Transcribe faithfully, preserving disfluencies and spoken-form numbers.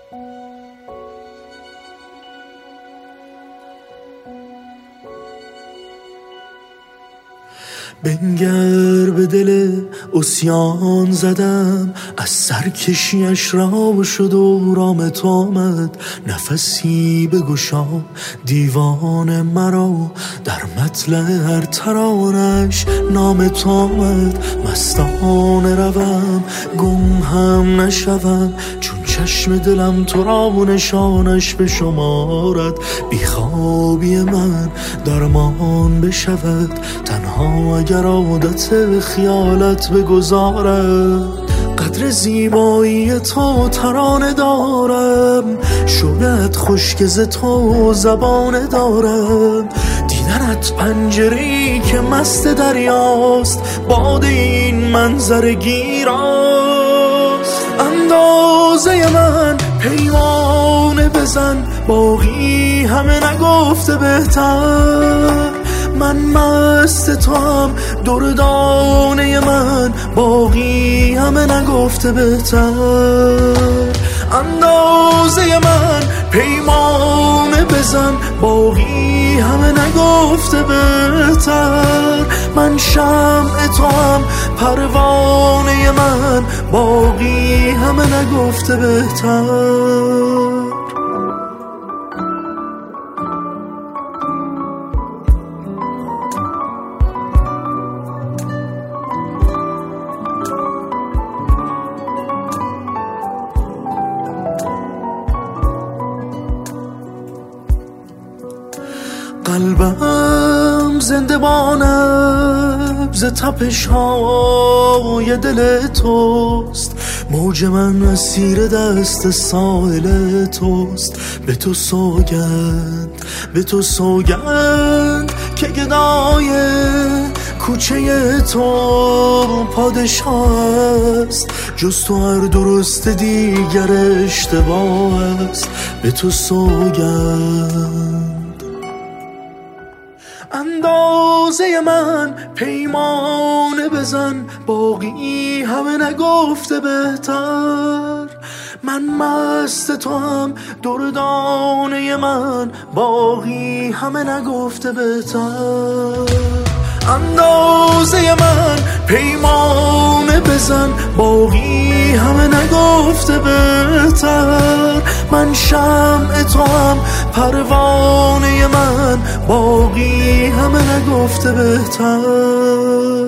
بنگر به دل عصیان زدم، از سرکشیش رام شد و رام تو آمد. نفسی بگشا دیوان مرا، در مطلع هر ترانش نام تو آمد. مستانه روم گم هم نشوم، چون چشم دلم تو را نشانش بشمارد. بیخوابی من درمان بشود، تنها اگر عادت خیالت بگذارد. قدر زیبایی تو ترانه دارم، شاید خشک ز تو زبانه دارم. دیدنت پنجره‌ای که مست دریاست، باد این منظر گیراست. اندازه من پیمانه بزن، باقی همه نگفته بهتر. من مست تو هم دردانه من، باقی همه نگفته بهتر. اندازه من پیمانه بزن، باقی همه نگفته بهتر. من شمع تو هم پروانه من، باقی همه نگفته بهتر. قلبم زنده بانم ز تپش های دل توست، موج من اسیر دست ساحل توست. به تو سوگند به تو سوگند که گدای کوچه تو پادشاه است. جز تو هر درست دیگر اشتباه است. به تو سوگند. اندازه من پیمانه بزن، باقی همه نگفته بهتر. من مست تو هم دردانه من، باقی همه نگفته بهتر. اندازه من پیمانه بزن، باقی همه نگفته بهتر. من شمع تو هم پروانه من، باقی همه نگفته بهتر.